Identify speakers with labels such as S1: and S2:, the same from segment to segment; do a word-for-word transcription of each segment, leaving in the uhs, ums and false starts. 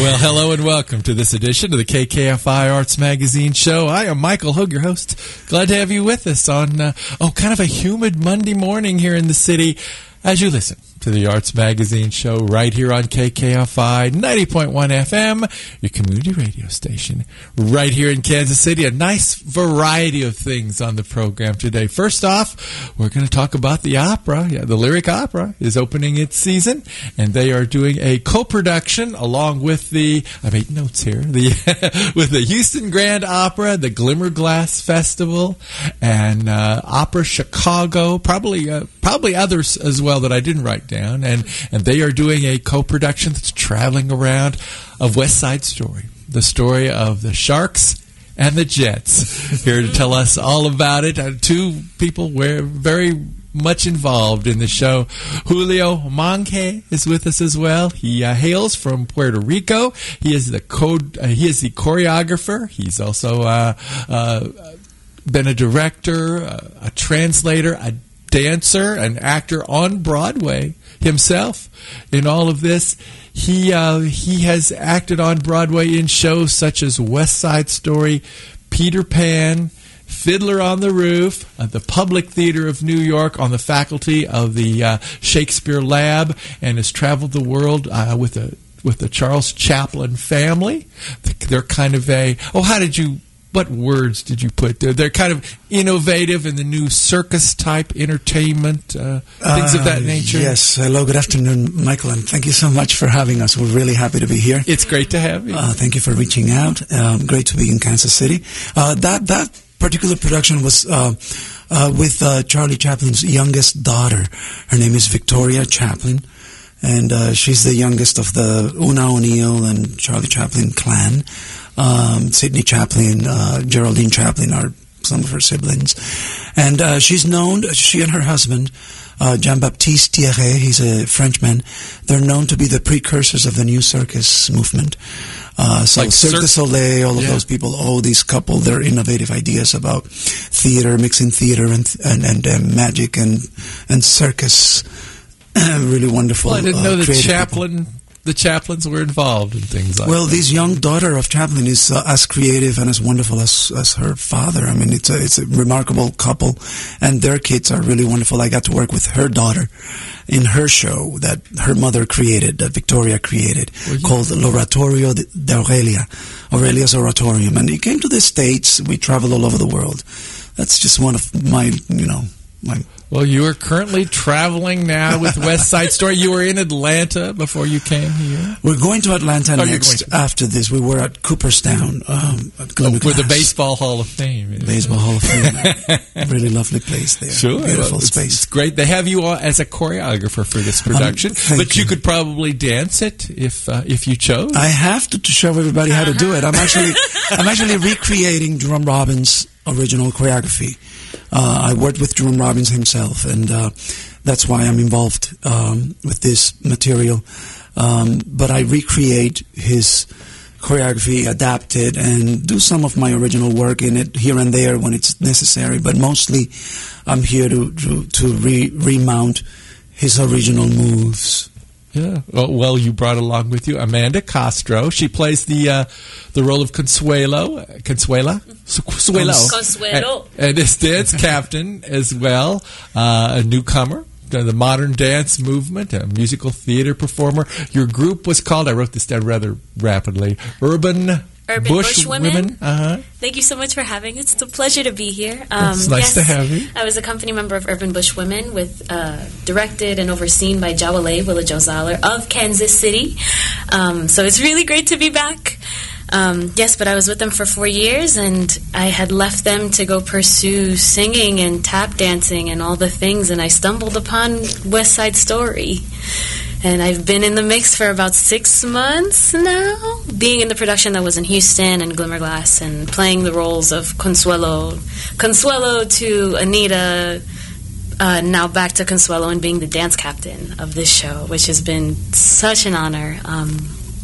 S1: Well, hello and welcome to this edition of the K K F I Arts Magazine Show. I am Michael Hogue, your host. Glad to have you with us on, uh, oh, kind of a humid Monday morning here in the city as you listen to the Arts Magazine Show right here on K K F I ninety point one F M, your community radio station, right here in Kansas City. A nice variety of things on the program today. First off, we're going to talk about the opera. Yeah, the Lyric Opera is opening its season, and they are doing a co-production along with the, I made notes here, the with the Houston Grand Opera, the Glimmerglass Festival, and uh, Opera Chicago, probably uh, probably others as well that I didn't write down. Down, and, and they are doing a co-production that's traveling around of West Side Story, the story of the Sharks and the Jets. Here to tell us all about it, uh, two people were very much involved in the show. Julio Monge is with us as well. He uh, hails from Puerto Rico. He is the code. Uh, he is the choreographer. He's also uh, uh, been a director, uh, a translator, a dancer, an actor on Broadway himself. In all of this, he uh, he has acted on Broadway in shows such as West Side Story, Peter Pan, Fiddler on the Roof, uh, the Public Theater of New York, on the faculty of the uh, Shakespeare Lab, and has traveled the world uh, with the with the Charles Chaplin family. They're kind of a oh, how did you? What words did you put there? They're kind of innovative in the new circus-type entertainment, uh, things uh, of that nature.
S2: Yes. Hello, good afternoon, Michael, and thank you so much for having us. We're really happy to be here.
S1: It's great to have you.
S2: Uh, thank you for reaching out. Um, great to be in Kansas City. Uh, that that particular production was uh, uh, with uh, Charlie Chaplin's youngest daughter. Her name is Victoria Chaplin, and uh, she's the youngest of the Una O'Neill and Charlie Chaplin clan. Um, Sidney Chaplin, uh, Geraldine Chaplin are some of her siblings. And uh, she's known, she and her husband, uh, Jean-Baptiste Thierry, he's a Frenchman, they're known to be the precursors of the new circus movement. Uh, so like Cirque du Soleil, all of yeah. those people, oh, these couple, their innovative ideas about theater, mixing theater and and, and uh, magic and, and circus. Really wonderful.
S1: Well, I didn't
S2: uh,
S1: know that Chaplin...
S2: People.
S1: The Chaplins were involved in things like
S2: well,
S1: that.
S2: Well, this young daughter of Chaplin is uh, as creative and as wonderful as as her father. I mean, it's a, it's a remarkable couple, and their kids are really wonderful. I got to work with her daughter in her show that her mother created, that Victoria created, well, yeah. called L'Oratorio de Aurelia, Aurelia's Oratorium. And he came to the States. We traveled all over the world. That's just one of my, you know, my...
S1: Well, you are currently traveling now with West Side Story. You were in Atlanta before you came here.
S2: We're going to Atlanta oh, next to- after this. We were at Cooperstown. Um, at
S1: oh, with the Baseball Hall of Fame.
S2: Baseball Hall of Fame. Really lovely place there.
S1: Sure.
S2: Beautiful
S1: well, it's,
S2: space.
S1: It's great. They have you all as a choreographer for this production. Um, but you. you could probably dance it if uh, if you chose.
S2: I have to, to show everybody how to do it. I'm actually I'm actually recreating Jerome Robbins' original choreography. Uh, I worked with Jerome Robbins himself, and uh, that's why I'm involved um, with this material. Um, but I recreate his choreography, adapt it, and do some of my original work in it here and there when it's necessary. But mostly, I'm here to to, to re- remount his original moves.
S1: Yeah. Well, well, you brought along with you Amanda Castro. She plays the uh, the role of Consuelo. Consuela? Consuelo.
S3: Consuelo.
S1: And, and is dance captain as well, uh, a newcomer to the modern dance movement, a musical theater performer. Your group was called, I wrote this down rather rapidly, Urban...
S3: Urban
S1: Bush,
S3: Bush Women.
S1: Women. Uh-huh.
S3: Thank you so much for having us. It's a pleasure to be here. Um,
S1: it's nice
S3: yes,
S1: to have you.
S3: I was a company member of Urban Bush Women, with uh, directed and overseen by Jawale Willa Jo Zahler of Kansas City. Um, so it's really great to be back. Um, yes, but I was with them for four years, and I had left them to go pursue singing and tap dancing and all the things, and I stumbled upon West Side Story. And I've been in the mix for about six months now, being in the production that was in Houston and Glimmerglass, and playing the roles of Consuelo, Consuelo to Anita, uh, now back to Consuelo, and being the dance captain of this show, which has been such an honor. Um,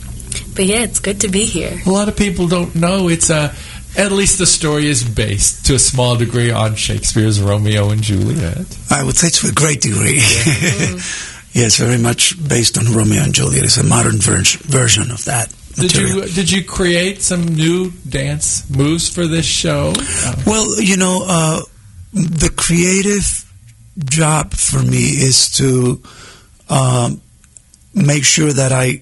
S3: but yeah, it's good to be here.
S1: A lot of people don't know it's a... At least the story is based, to a small degree, on Shakespeare's Romeo and Juliet.
S2: I would say to a great degree.
S3: Yeah. mm.
S2: Yes, very much based on Romeo and Juliet. It's a modern ver- version of that
S1: Did
S2: material.
S1: you did you create some new dance moves for this show?
S2: Well, you know, uh, the creative job for me is to um, make sure that I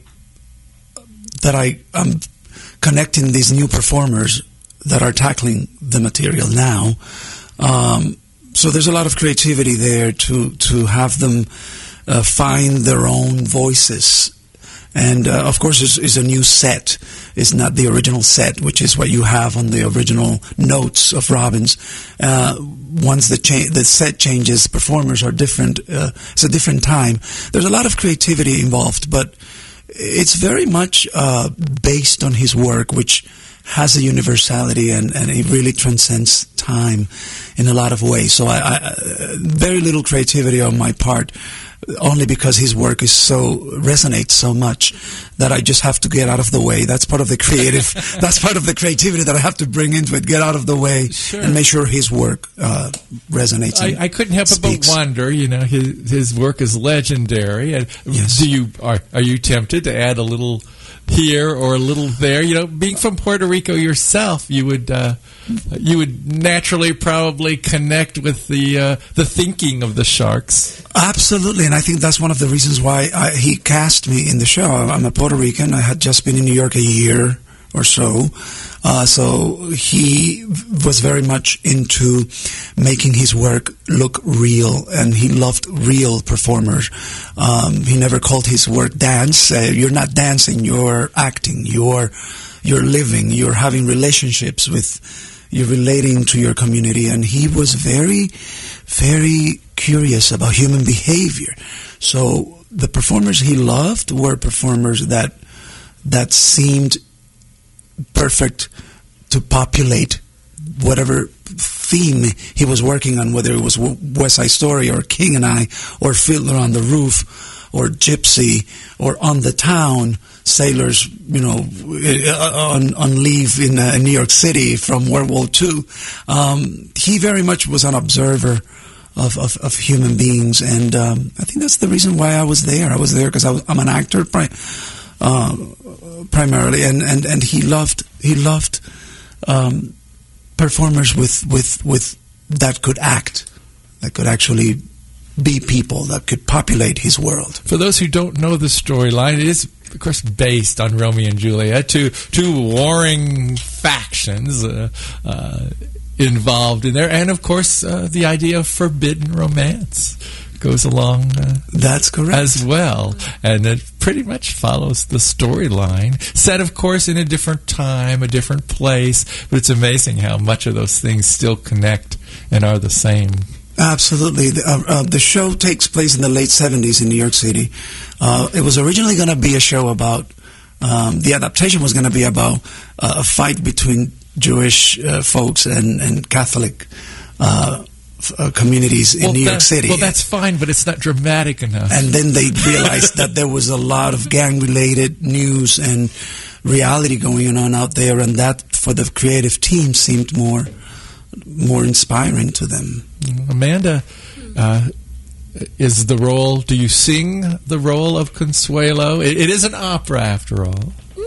S2: that I am connecting these new performers that are tackling the material now. Um, so there's a lot of creativity there to to have them uh, find their own voices. And, uh, of course, it's, it's a new set. It's not the original set, which is what you have on the original notes of Robbins. Uh, once the, cha- the set changes, performers are different. Uh, it's a different time. There's a lot of creativity involved, but it's very much uh, based on his work, which has a universality, and, and it really transcends time in a lot of ways. So I, I, very little creativity on my part, only because his work is so resonates so much that I just have to get out of the way. That's part of the creative. That's part of the creativity that I have to bring into it. Get out of the way
S1: Sure.
S2: and make sure his work uh, resonates.
S1: I, I couldn't help
S2: speaks.
S1: but wonder. You know, his his work is legendary. And
S2: Yes.
S1: do you are are you tempted to add a little here or a little there? You know, being from Puerto Rico yourself, you would uh, you would naturally probably connect with the uh, the thinking of the Sharks.
S2: Absolutely, and I think that's one of the reasons why I, he cast me in the show. I'm a Puerto Rican. I had just been in New York a year or so, uh, so he was very much into making his work look real, and he loved real performers. Um, he never called his work dance. Uh, you're not dancing, you're acting, you're you're living, you're having relationships with, you're relating to your community, and he was very, very curious about human behavior. So the performers he loved were performers that that seemed perfect to populate whatever theme he was working on, whether it was West Side Story or King and I or Fiddler on the Roof or Gypsy or On the Town, sailors, you know, on, on leave in uh, New York City from World War Two. Um, he very much was an observer of, of, of human beings, and um, I think that's the reason why I was there. I was there because I'm an actor, pri- uh, primarily, and, and, and he loved he loved um, performers with, with with that could act, that could actually be people, that could populate his world.
S1: For those who don't know the storyline, it is, of course, based on Romeo and Juliet, two two warring factions uh, uh, involved in there, and of course uh, the idea of forbidden romance goes along uh,
S2: That's correct.
S1: as well, and it pretty much follows the storyline, set of course in a different time, a different place, but it's amazing how much of those things still connect and are the same.
S2: Absolutely. The, uh, uh, the show takes place in the late seventies in New York City. Uh, it was originally going to be a show about, um, the adaptation was going to be about uh, a fight between Jewish uh, folks and, and Catholic uh, f- uh, communities in
S1: well,
S2: New
S1: that,
S2: York City.
S1: Well, that's fine, but it's not dramatic enough.
S2: And then they realized that there was a lot of gang-related news and reality going on out there, and that, for the creative team, seemed more more inspiring to them.
S1: Amanda, uh, is the role, do you sing the role of Consuelo? It, it is an opera, after all.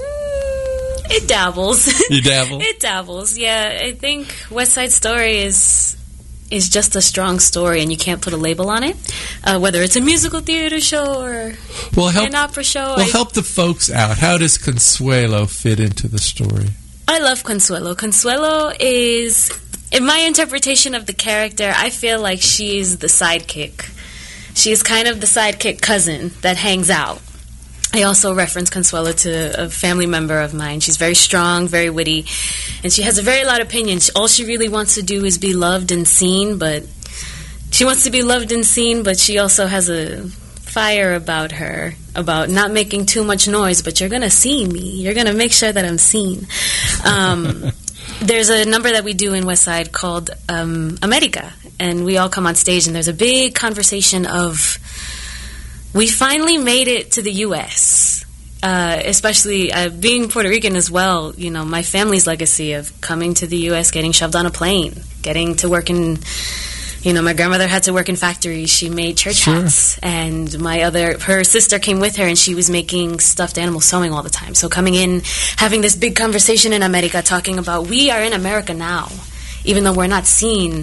S3: Mm, it dabbles.
S1: You dabble?
S3: It dabbles, yeah. I think West Side Story is is just a strong story, and you can't put a label on it. Uh, whether it's a musical theater show or
S1: well, help,
S3: an opera show.
S1: Well,
S3: I,
S1: help the folks out. How does Consuelo fit into the story?
S3: I love Consuelo. Consuelo is, in my interpretation of the character, I feel like she's the sidekick. She's kind of the sidekick cousin that hangs out. I also reference Consuelo to a family member of mine. She's very strong, very witty, and she has a very loud opinion. All she really wants to do is be loved and seen, but she wants to be loved and seen, but she also has a fire about her, about not making too much noise, but you're going to see me. You're going to make sure that I'm seen. Um, there's a number that we do in West Side called um, America, and we all come on stage, and there's a big conversation of, we finally made it to the U S, uh, especially uh, being Puerto Rican as well. You know, my family's legacy of coming to the U S, getting shoved on a plane, getting to work in You know, my grandmother had to work in factories. She made church
S1: Sure.
S3: hats. And my other, her sister came with her, and she was making stuffed animal sewing all the time. So coming in, having this big conversation in America, talking about we are in America now, even though we're not seen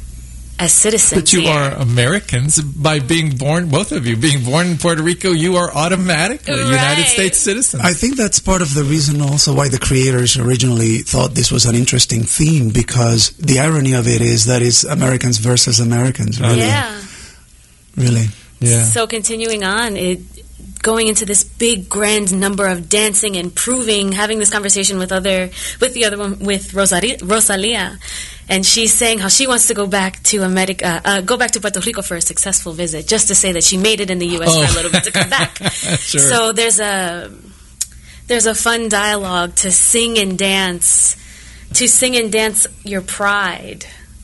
S3: as citizens.
S1: But you
S3: here.
S1: are Americans by being born, both of you, being born in Puerto Rico, you are automatically
S3: Right.
S1: United States citizens.
S2: I think that's part of the reason also why the creators originally thought this was an interesting theme, because the irony of it is that it's Americans versus Americans. Really,
S3: Yeah.
S2: really.
S1: yeah.
S3: So continuing on, it going into this big grand number of dancing and proving, having this conversation with other, with the other one, with Rosaria, Rosalia, and she's saying how she wants to go back to America, uh, go back to Puerto Rico for a successful visit, just to say that she made it in the U S
S1: Oh.
S3: for a little bit to come back.
S1: Sure.
S3: So there's a there's a fun dialogue to sing and dance, to sing and dance your pride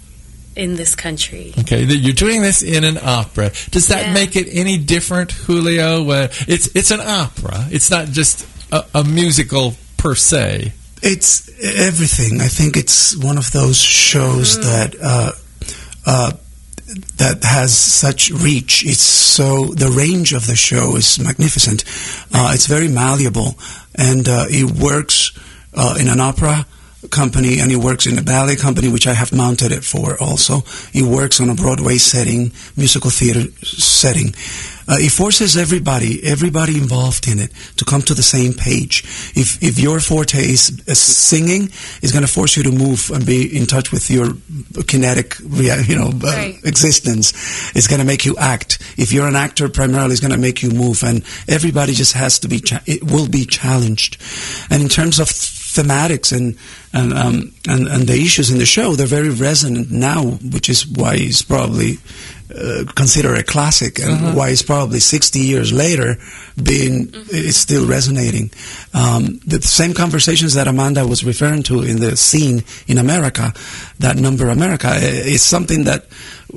S3: in this country.
S1: Okay, that you're doing this in an opera. Does that
S3: Yeah.
S1: make it any different, Julio? Uh, it's it's an opera. It's not just a, a musical per se.
S2: It's everything. I think it's one of those shows that uh, uh, that has such reach. It's so the range of the show is magnificent. Uh, it's very malleable, and uh, it works uh, in an opera company, and it works in a ballet company, which I have mounted it for also. It works on a Broadway setting, musical theater setting. Uh, it forces everybody, everybody involved in it, to come to the same page. If if your forte is uh, singing, it's going to force you to move and be in touch with your kinetic, rea- you know, uh,
S3: Right.
S2: existence. It's going to make you act. If you're an actor, primarily, it's going to make you move, and everybody just has to be. Cha- it will be challenged. And in terms of thematics and and, um, and and the issues in the show, they're very resonant now, which is why it's probably uh, considered a classic, and
S1: Uh-huh.
S2: why it's probably sixty years later being it's still resonating. Um, the same conversations that Amanda was referring to in the scene in America, that number America, i- is something that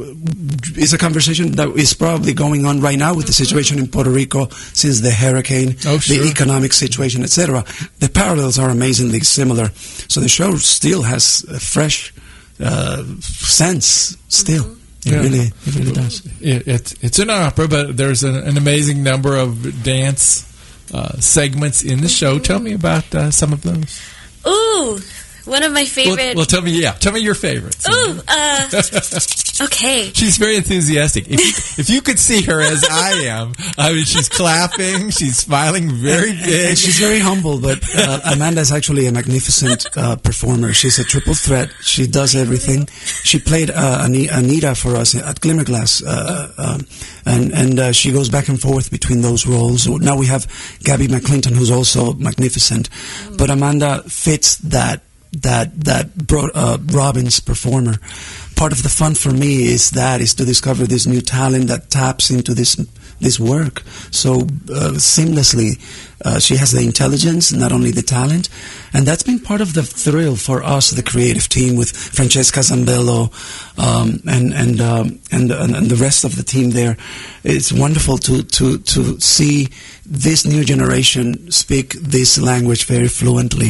S2: is a conversation that is probably going on right now with the situation in Puerto Rico since the hurricane,
S1: Oh, sure.
S2: the economic situation, et cetera. The parallels are amazingly similar. So the show still has a fresh uh, sense. Still, it
S1: Yeah.
S2: really, it really does.
S1: It, it's it's an opera, but there's an, an amazing number of dance uh, segments in the show. Tell me about uh, some of those.
S3: Ooh, one of my
S1: Well,
S3: favorite.
S1: well, tell me, yeah, tell me your favorites.
S3: Ooh, uh, okay.
S1: She's very enthusiastic. If you, if you could see her as I am, I mean, she's clapping, she's smiling very big.
S2: And she's very humble, but uh, Amanda is actually a magnificent uh, performer. She's a triple threat. She does everything. She played uh, Ani- Anita for us at Glimmerglass, uh, um, and and uh, she goes back and forth between those roles. Now we have Gabby McClinton, who's also magnificent, but Amanda fits that that that bro- uh, Robbins performer. Part of the fun for me is that is to discover this new talent that taps into this this work so uh, seamlessly. Uh, she has the intelligence, not only the talent, and that's been part of the thrill for us, the creative team, with Francesca Zambello um, and and, um, and and and the rest of the team there. It's wonderful to to to see this new generation speak this language very fluently.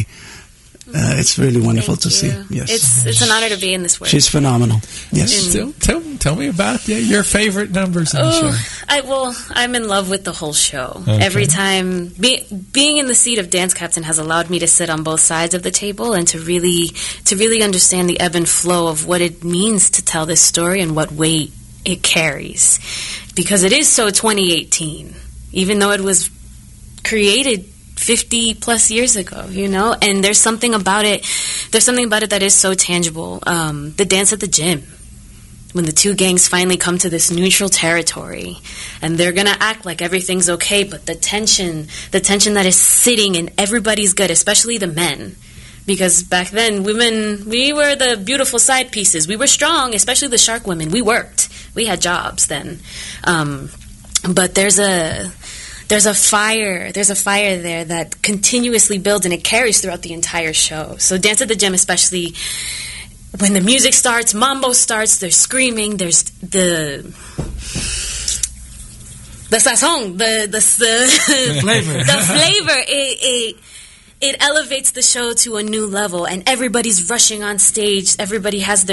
S2: Uh, it's really wonderful
S3: Thank
S2: to
S3: you.
S2: see. Yes,
S3: It's it's an honor to be in this work.
S2: she's phenomenal. Yes.
S1: So, tell, tell me about yeah, your favorite numbers in the
S3: Oh,
S1: show.
S3: I well, I'm in love with the whole show.
S1: Okay.
S3: Every time, be, being in the seat of dance captain has allowed me to sit on both sides of the table and to really, to really understand the ebb and flow of what it means to tell this story and what weight it carries, because it is so twenty eighteen, even though it was created fifty plus years ago, you know, and there's something about it, there's something about it that is so tangible. Um, the dance at the gym, when the two gangs finally come to this neutral territory and they're going to act like everything's okay, but the tension, the tension that is sitting in everybody's gut, especially the men, because back then women, we were the beautiful side pieces. We were strong, especially the shark women. We worked. We had jobs then. Um, but there's a... There's a fire, there's a fire there that continuously builds and it carries throughout the entire show. So Dance at the Gym, especially when the music starts, mambo starts, there's screaming, there's the the sazon, the the, the
S2: flavor.
S3: the flavor. It, it it elevates the show to a new level, and everybody's rushing on stage. Everybody has their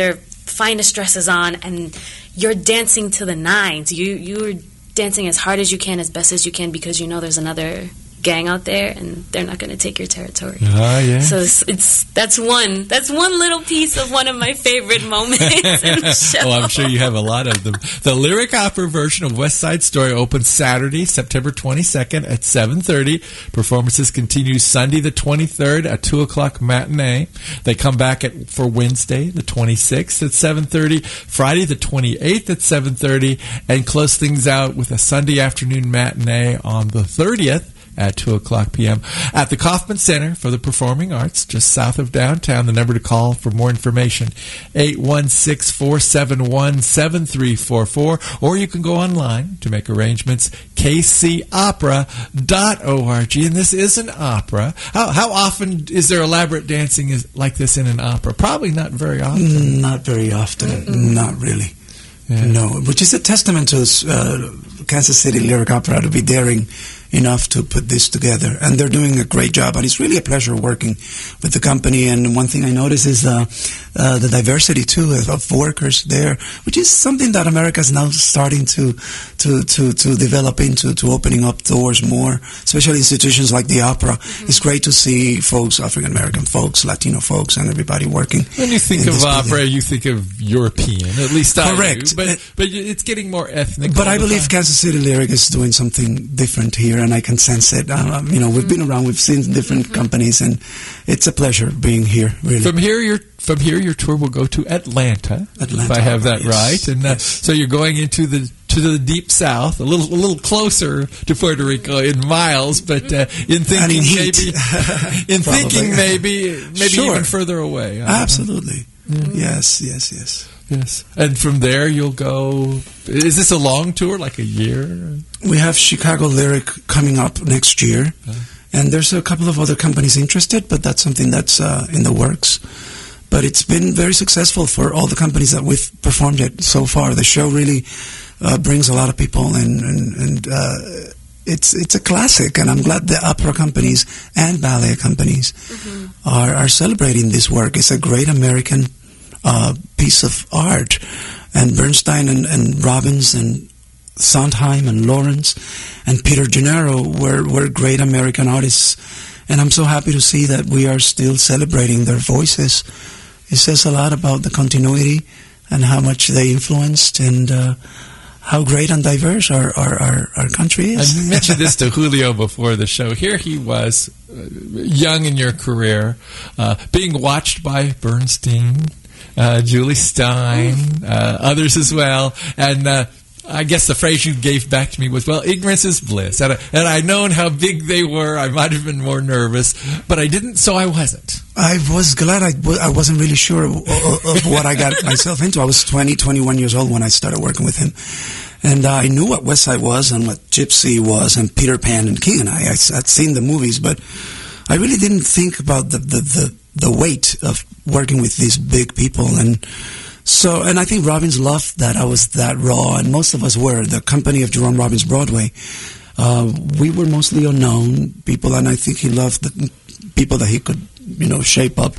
S3: finest dresses on, and you're dancing to the nines. You you're dancing as hard as you can, as best as you can, because you know there's another gang out there, and they're not going to take your territory.
S1: Oh, yeah.
S3: So it's, it's that's one that's one little piece of one of my favorite moments in the show.
S1: Oh, I'm sure you have a lot of them. The lyric opera version of West Side Story opens Saturday, September twenty-second at seven thirty. Performances continue Sunday the twenty-third at two o'clock matinee. They come back at, for Wednesday the twenty-sixth at seven thirty, Friday the twenty-eighth at seven thirty, and close things out with a Sunday afternoon matinee on the thirtieth at two o'clock p.m. at the Kauffman Center for the Performing Arts, just south of downtown. The number to call for more information, eight one six, four seven one, seven three four four, or you can go online to make arrangements, k c opera dot org. And this is an opera. How, how often is there elaborate dancing is, like this in an opera? Probably not very often.
S2: Not very often. Mm-mm. Not really. Yeah. No, which is a testament to uh, Kansas City Lyric Opera to be daring enough to put this together, and they're doing a great job, and it's really a pleasure working with the company. And one thing I notice is uh, uh, the diversity too of, of workers there, which is something that America is now starting to to to to develop into, to opening up doors more, especially institutions like the opera. Mm-hmm. It's great to see folks, African American folks, Latino folks, and everybody working.
S1: When you think of opera, building. You think of European, at least I
S2: Correct.
S1: do, but but it's getting more ethnic.
S2: But I believe time. Kansas City Lyric is doing something different here, and I can sense it. Um, you know, we've been around, we've seen different mm-hmm. companies, and it's a pleasure being here, really.
S1: From here, your from here, your tour will go to Atlanta,
S2: Atlanta,
S1: if I have that
S2: yes.
S1: right. And uh,
S2: yes.
S1: so you're going into the to the deep south, a little a little closer to Puerto Rico in miles, but uh, in thinking
S2: in
S1: maybe in thinking maybe maybe
S2: sure.
S1: even further away.
S2: Absolutely. Yeah. Yes, yes, yes.
S1: Yes. And from there you'll go, is this a long tour, like a year?
S2: We have Chicago Lyric coming up next year, uh, and there's a couple of other companies interested, but that's something that's uh, in the works. But it's been very successful for all the companies that we've performed it so far. The show really uh, brings a lot of people, and, and, and uh, it's it's a classic, and I'm glad the opera companies and ballet companies mm-hmm. are, are celebrating this work. It's a great American uh, piece of art, and Bernstein and, and Robbins and Sondheim and Lawrence and Peter Gennaro were, were great American artists, and I'm so happy to see that we are still celebrating their voices. It says a lot about the continuity and how much they influenced, and uh, how great and diverse our, our, our, our country is.
S1: I mentioned this to Julio before the show. Here he was, uh, young in your career, uh, being watched by Bernstein, uh, Julie Stein, uh, others as well, and uh, I guess the phrase you gave back to me was, well, ignorance is bliss. And, I, and I'd known how big they were. I might have been more nervous, but I didn't, so I wasn't.
S2: I was glad I, w- I wasn't really sure of, of, of what I got myself into. I was twenty, twenty-one years old when I started working with him. And uh, I knew what West Side was and what Gypsy was and Peter Pan and King and I. I I'd seen the movies, but I really didn't think about the, the, the, the weight of working with these big people. And so, and I think Robbins loved that I was that raw, and most of us were. The company of Jerome Robbins Broadway, uh, we were mostly unknown people, and I think he loved the people that he could, you know, shape up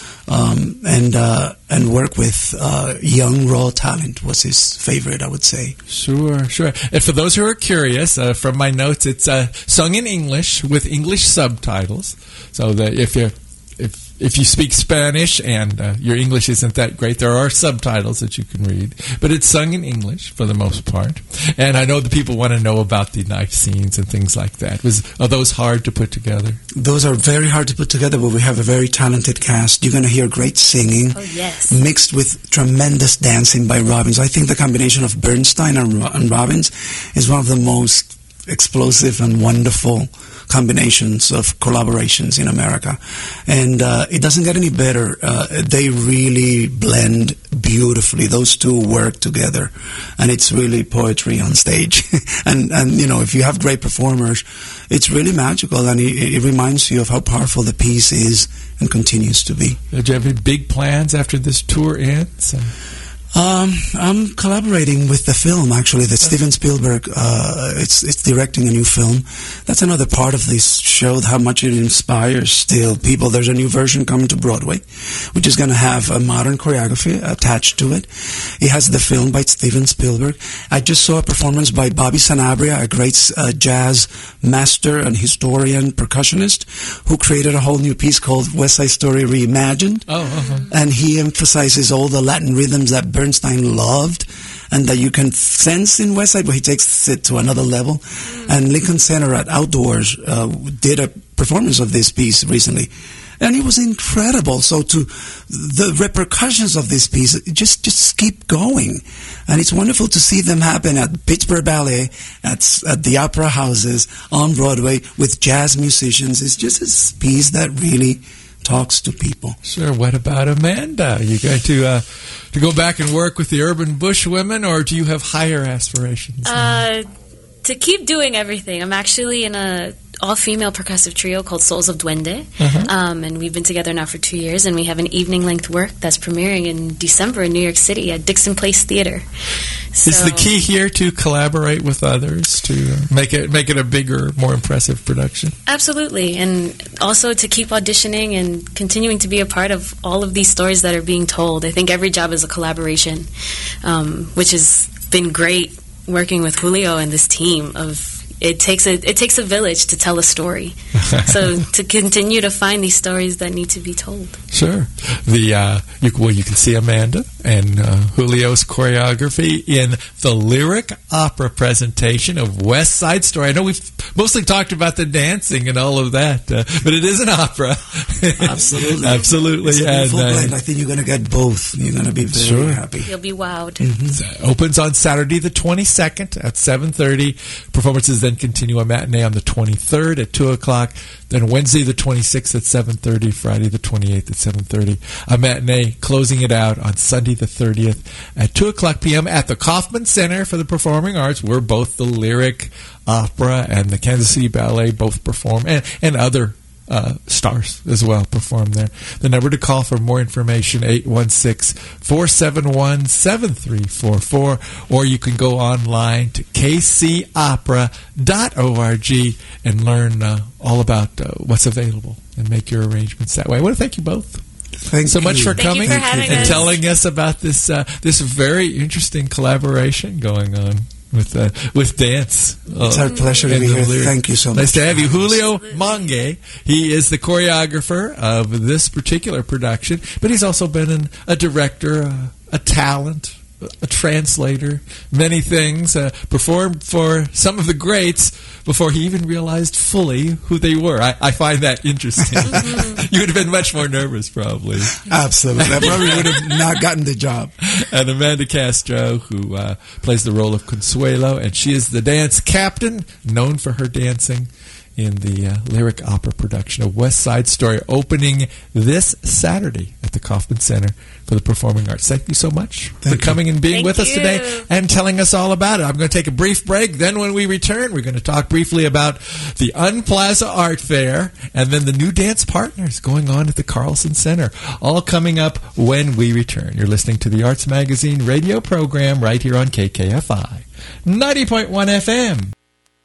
S2: um, and uh, and work with. Uh, young, raw talent was his favorite, I would say.
S1: Sure, sure. And for those who are curious, uh, from my notes, it's uh, sung in English with English subtitles, so that if you're if If you speak Spanish and uh, your English isn't that great, there are subtitles that you can read. But it's sung in English for the most part. And I know the people want to know about the knife scenes and things like that. Was Are those hard to put together?
S2: Those are very hard to put together, but we have a very talented cast. You're going to hear great singing,
S3: oh, yes.
S2: mixed with tremendous dancing by Robbins. I think the combination of Bernstein and, and Robbins is one of the most explosive and wonderful combinations of collaborations in America, and uh, it doesn't get any better. Uh, they really blend beautifully. Those two work together, and it's really poetry on stage. and and you know, if you have great performers, it's really magical, and it, it reminds you of how powerful the piece is and continues to be.
S1: Do you have any big plans after this tour ends?
S2: Um, I'm collaborating with the film, actually, that Steven Spielberg, uh, it's, it's directing a new film. That's another part of this show, how much it inspires still people. There's a new version coming to Broadway, which is going to have a modern choreography attached to it. It has the film by Steven Spielberg. I just saw a performance by Bobby Sanabria, a great uh, jazz master and historian, percussionist, who created a whole new piece called West Side Story Reimagined.
S1: Oh, uh-huh.
S2: And he emphasizes all the Latin rhythms that Bernstein loved and that you can sense in West Side, but he takes it to another level. And Lincoln Center at Outdoors uh, did a performance of this piece recently, and it was incredible. So to the repercussions of this piece just just keep going, and it's wonderful to see them happen at Pittsburgh Ballet, at, at the opera houses, on Broadway with jazz musicians. It's just a piece that really talks to people.
S1: Sure. What about Amanda? Are you going to uh, to go back and work with the Urban Bush Women, or do you have higher aspirations?
S3: Uh, to keep doing everything. I'm actually in a all-female percussive trio called Souls of Duende,
S1: Uh-huh.
S3: um, and we've been together now for two years, and we have an evening-length work that's premiering in December in New York City at Dixon Place Theater. So,
S1: Is the key here to collaborate with others to make it make it a bigger, more impressive production?
S3: Absolutely, and also to keep auditioning and continuing to be a part of all of these stories that are being told. I think every job is a collaboration, um, which has been great working with Julio and this team of it takes a it takes a village to tell a story. So to continue to find these stories that need to be told.
S1: Sure. The uh, you, well, you can see Amanda and uh, Julio's choreography in the lyric opera presentation of West Side Story. I know we've mostly talked about the dancing and all of that, uh, but it is an opera.
S2: Absolutely.
S1: Absolutely.
S2: It's a
S1: And,
S2: full
S1: uh,
S2: blend. I think you're going to get both. You're going to be very
S1: Sure.
S2: happy.
S3: You'll be wowed.
S1: It opens on Saturday the twenty-second at seven thirty. Performances then continue a matinee on the twenty-third at two o'clock. Then Wednesday the twenty-sixth at seven thirty. Friday the twenty-eighth at seven thirty. A matinee closing it out on Sunday the thirtieth at two o'clock p.m. at the Kaufman Center for the Performing Arts, where both the Lyric Opera and the Kansas City Ballet both perform, and, and other Uh, stars as well perform there. The number to call for more information, eight one six, four seven one, seven three four four, or you can go online to k c opera dot org and learn uh, all about uh, what's available and make your arrangements that way. I want to thank you both
S2: Thank
S1: so much
S2: you.
S1: for
S3: Thank
S1: coming
S3: you for having
S1: and
S3: us.
S1: telling us about this uh, this very interesting collaboration going on with uh, with dance.
S2: It's our pleasure to
S1: and
S2: be
S1: the
S2: here.
S1: lyric.
S2: Thank you so much.
S1: Nice to have you. Julio
S3: Absolutely.
S1: Mange. He is the choreographer of this particular production, but he's also been an, a director, a, a talent, a translator, many things, uh, performed for some of the greats before he even realized fully who they were. I, I find that interesting. You would have been much more nervous, probably.
S2: Absolutely. I probably would have not gotten the job.
S1: And Amanda Castro, who uh, plays the role of Consuelo, and she is the dance captain, known for her dancing in the uh, lyric opera production of West Side Story, opening this Saturday at the Kaufman Center for the Performing Arts. Thank you so much
S2: Thank
S1: for
S2: you.
S1: coming and being
S3: Thank
S1: with us
S3: you.
S1: today and telling us all about it. I'm going to take a brief break. Then when we return, we're going to talk briefly about the Unplaza Art Fair and then the new dance partners going on at the Carlson Center. All coming up when we return. You're listening to the Arts Magazine radio program right here on K K F I ninety point one F M.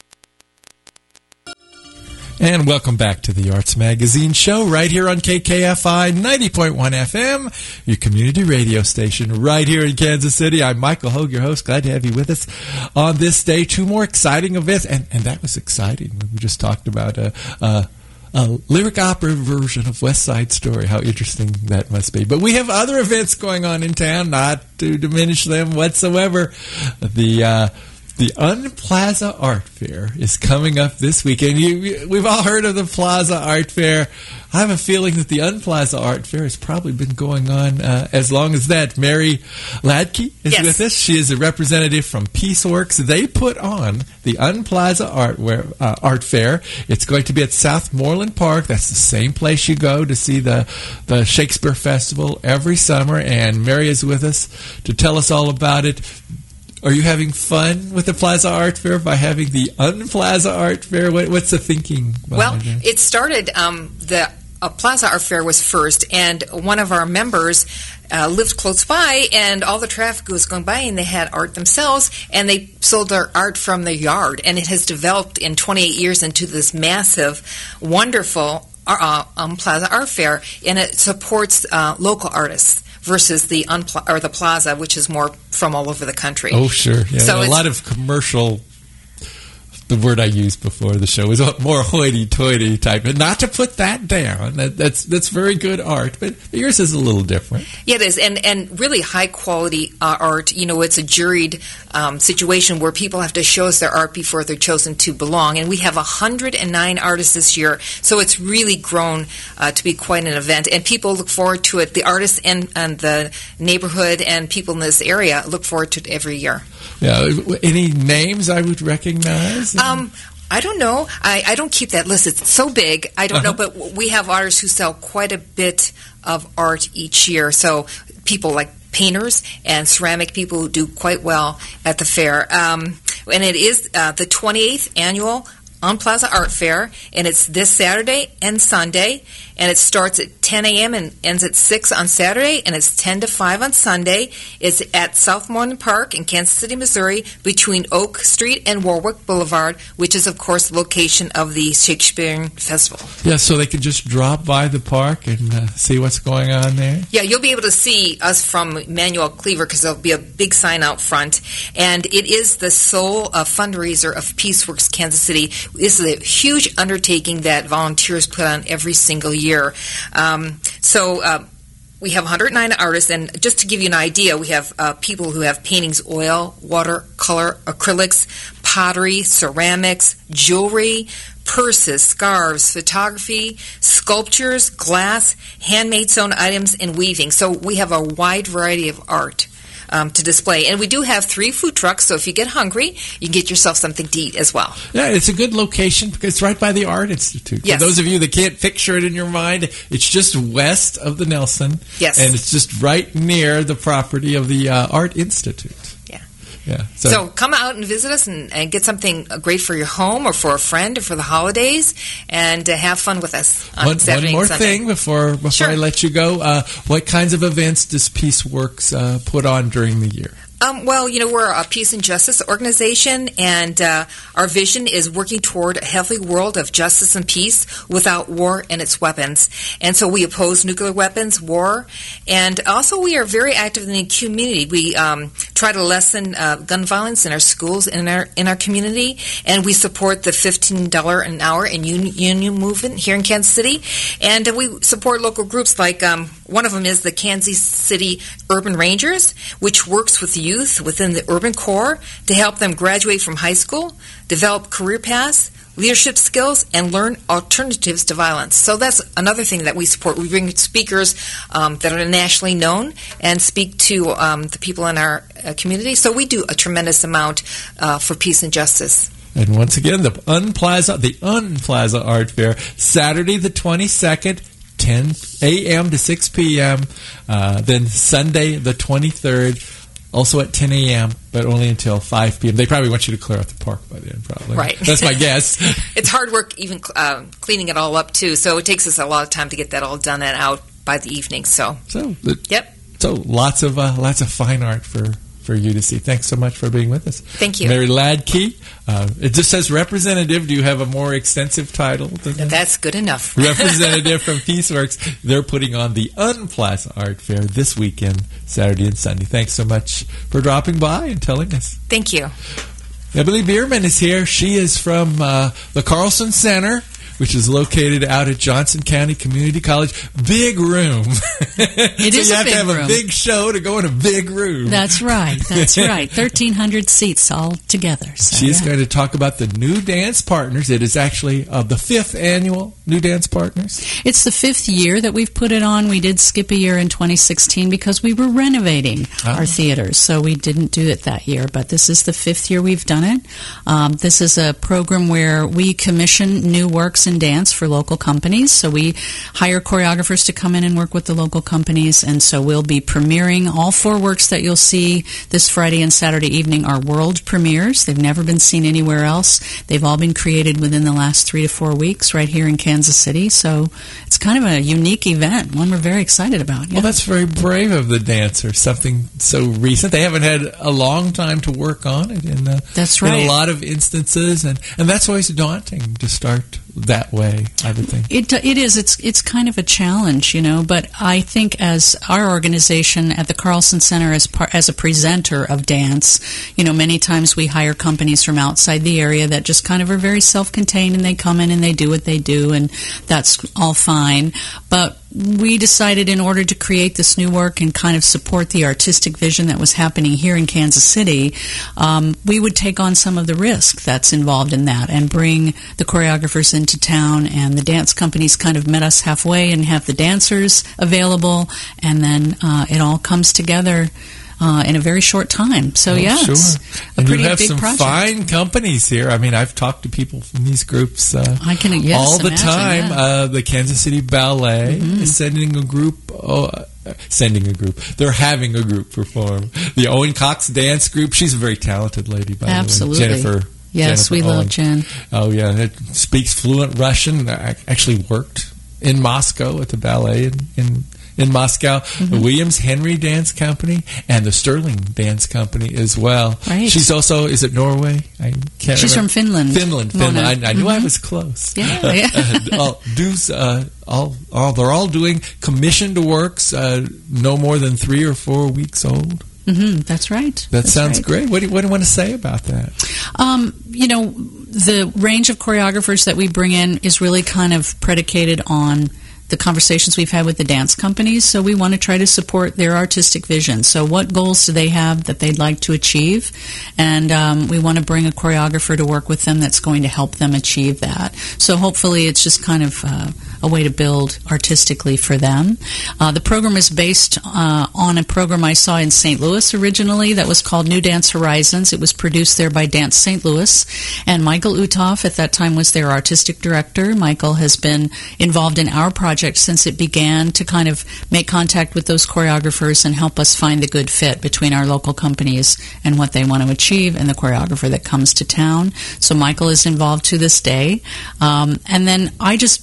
S1: And welcome back to the Arts Magazine show right here on K K F I ninety point one F M, your community radio station right here in Kansas City. I'm Michael Hogue, your host. Glad to have you with us on this day. Two more exciting events, and, and that was exciting. We just talked about a, a, a lyric opera version of West Side Story. How interesting that must be. But we have other events going on in town, not to diminish them whatsoever. The uh, The Unplaza Art Fair is coming up this weekend. You, we've all heard of the Plaza Art Fair. I have a feeling that the Unplaza Art Fair has probably been going on uh, as long as that. Mary Ladke is
S3: Yes.
S1: with us. She is a representative from Peaceworks. They put on the Unplaza Art, uh, Art Fair. It's going to be at Southmoreland Park. That's the same place you go to see the, the Shakespeare Festival every summer. And Mary is with us to tell us all about it. Are you having fun with the Plaza Art Fair by having the Unplaza Art Fair? What, what's the thinking behind
S4: Well,
S1: that?
S4: it started, um, the uh, Plaza Art Fair was first, and one of our members uh, lived close by, and all the traffic was going by, and they had art themselves, and they sold their art from their yard, and it has developed in twenty-eight years into this massive, wonderful uh, um, Plaza Art Fair, and it supports uh, local artists versus the unpla- or the Plaza, which is more from all over the country.
S1: Oh, sure. Yeah,
S4: So
S1: a
S4: it's-
S1: lot of commercial. The word I used before the show was more hoity-toity type, and not to put that down. That, that's that's very good art, but yours is a little different.
S4: Yeah, it is, and and really high quality uh, art. You know, it's a juried um, situation where people have to show us their art before they're chosen to belong. And we have one hundred nine artists this year, so it's really grown uh, to be quite an event. And people look forward to it. The artists and, and the neighborhood and people in this area look forward to it every year.
S1: Yeah, any names I would recognize?
S4: Um, I don't know. I, I don't keep that list. It's so big. I don't
S1: Uh-huh.
S4: know. But we have artists who sell quite a bit of art each year. So people like painters and ceramic people who do quite well at the fair. Um, and it is uh, the twenty-eighth annual On Plaza Art Fair, and it's this Saturday and Sunday, and it starts at ten a.m. and ends at six on Saturday, and it's ten to five on Sunday. It's at Southmoreland Park in Kansas City, Missouri, between Oak Street and Warwick Boulevard, which is, of course, the location of the Shakespearean Festival.
S1: Yeah, so they could just drop by the park and uh, see what's going on there.
S4: Yeah, you'll be able to see us from Manuel Cleaver because there'll be a big sign out front. And it is the sole uh, fundraiser of PeaceWorks Kansas City. This is a huge undertaking that volunteers put on every single year. Um, so uh, we have one hundred nine artists, and just to give you an idea, we have uh, people who have paintings, oil, watercolor, acrylics, pottery, ceramics, jewelry, purses, scarves, photography, sculptures, glass, handmade sewn items, and weaving. So we have a wide variety of art um, to display. And we do have three food trucks, so if you get hungry, you can get yourself something to eat as well.
S1: Yeah, it's a good location because it's right by the Art Institute.
S4: Yes.
S1: For those of you that can't picture it in your mind, it's just west of the Nelson.
S4: Yes.
S1: And it's just right near the property of the uh, Art Institute.
S4: Yeah.
S1: Yeah.
S4: So, come out and visit us and, and get something great for your home or for a friend or for the holidays, and uh, have fun with us on
S1: One,
S4: Saturday
S1: one more
S4: and Sunday.
S1: thing before before
S4: Sure.
S1: I let you go. Uh, what kinds of events does PeaceWorks uh, put on during the year?
S4: Um, well, you know, we're a peace and justice organization, and uh, our vision is working toward a healthy world of justice and peace without war and its weapons. And so we oppose nuclear weapons, war, and also we are very active in the community. We um, try to lessen uh, gun violence in our schools and in our in our community, and we support the fifteen dollars an hour in union, union movement here in Kansas City, and uh, we support local groups like um, one of them is the Kansas City Urban Rangers, which works with youth within the urban core to help them graduate from high school, develop career paths, leadership skills, and learn alternatives to violence. So that's another thing that we support. We bring speakers um, that are nationally known and speak to um, the people in our uh, community. So we do a tremendous amount uh, for peace and justice.
S1: And once again, the Unplaza, the Unplaza Art Fair, Saturday the twenty-second, ten a.m. to six p.m. Uh, then Sunday the twenty-third, also at ten a.m., but only until five p.m. They probably want you to clear out the park by then, probably.
S4: Right.
S1: That's my guess.
S4: It's hard work even uh, cleaning it all up, too. So it takes us a lot of time to get that all done and out by the evening. So,
S1: So, the,
S4: yep.
S1: so lots of uh, lots of fine art for, for you to see. Thanks so much for being with us.
S4: Thank you.
S1: Mary Ladke. Uh, it just says representative. Do you have a more extensive title than that?
S4: That's good enough.
S1: Representative from PeaceWorks. They're putting on the Unplaza Art Fair this weekend, Saturday and Sunday. Thanks so much for dropping by and telling us.
S4: Thank you.
S1: Emily Bierman is here. She is from uh, the Carlson Center, which is located out at Johnson County Community College. Big room.
S5: It
S1: so
S5: is
S1: you
S5: a
S1: have
S5: big
S1: to have
S5: room.
S1: a big show to go in a big room.
S5: That's right. That's right. thirteen hundred seats all together. So,
S1: She's
S5: yeah.
S1: going to talk about the New Dance Partners. It is actually uh, the fifth annual New Dance Partners.
S5: It's the fifth year that we've put it on. We did skip a year in twenty sixteen because we were renovating
S1: Ah.
S5: our theaters, so we didn't do it that year. But this is the fifth year we've done it. Um, this is a program where we commission new works in dance for local companies. So we hire choreographers to come in and work with the local companies, and so we'll be premiering all four works that you'll see this Friday and Saturday evening are world premieres. They've never been seen anywhere else. They've all been created within the last three to four weeks right here in Kansas City. So it's kind of a unique event, one we're very excited about. Yeah.
S1: Well, that's very brave of the dancers. Something so recent. They haven't had a long time to work on it. In, uh,
S5: that's right.
S1: In a lot of instances, and, and that's always daunting to start that way, I would think.
S5: It it is. It's it's kind of a challenge, you know. But I think as our organization at the Carlson Center, as par, as a presenter of dance, you know, many times we hire companies from outside the area that just kind of are very self-contained, and they come in and they do what they do, and that's all fine. But we decided in order to create this new work and kind of support the artistic vision that was happening here in Kansas City, um, we would take on some of the risk that's involved in that and bring the choreographers into town, and the dance companies kind of met us halfway and have the dancers available, and then uh, it all comes together Uh, in a very short time. So,
S1: oh,
S5: yeah,
S1: sure.
S5: it's a
S1: and
S5: pretty
S1: you have
S5: big
S1: some
S5: project.
S1: fine companies here. I mean, I've talked to people from these groups uh,
S5: I can, yes,
S1: all the
S5: imagine,
S1: time.
S5: yeah.
S1: Uh, the Kansas City Ballet
S5: Mm-hmm.
S1: is sending a group... Oh, uh, sending a group. They're having a group perform. The Owen Cox Dance Group. She's a very talented lady, by
S5: Absolutely.
S1: the way. Jennifer.
S5: Yes,
S1: Jennifer
S5: we
S1: Owen.
S5: love Jen.
S1: Oh, yeah. It speaks fluent Russian. I actually worked in Moscow at the ballet in... in in Moscow, mm-hmm. the Williams Henry Dance Company, and the Sterling Dance Company as well.
S5: Right.
S1: She's also, is it Norway? I can't
S5: She's
S1: remember.
S5: from Finland.
S1: Finland,
S5: Mona.
S1: Finland. I, I knew
S5: Mm-hmm.
S1: I was close.
S5: Yeah,
S1: Uh,
S5: yeah.
S1: uh, all, dues, uh, all, all, they're all doing commissioned works, uh, no more than three or four weeks old.
S5: Mm-hmm, that's right.
S1: That
S5: That's
S1: sounds
S5: right.
S1: great. What do, you, what do you want to say about that?
S5: Um, you know, the range of choreographers that we bring in is really kind of predicated on the conversations we've had with the dance companies, so we want to try to support their artistic vision. So what goals do they have that they'd like to achieve? And um, we want to bring a choreographer to work with them that's going to help them achieve that. So hopefully it's just kind of uh, a way to build artistically for them. Uh, the program is based uh, on a program I saw in Saint Louis originally that was called New Dance Horizons. It was produced there by Dance Saint Louis, and Michael Utoff at that time was their artistic director. Michael has been involved in our project since it began to kind of make contact with those choreographers and help us find the good fit between our local companies and what they want to achieve and the choreographer that comes to town. So Michael is involved to this day. Um, and then I just...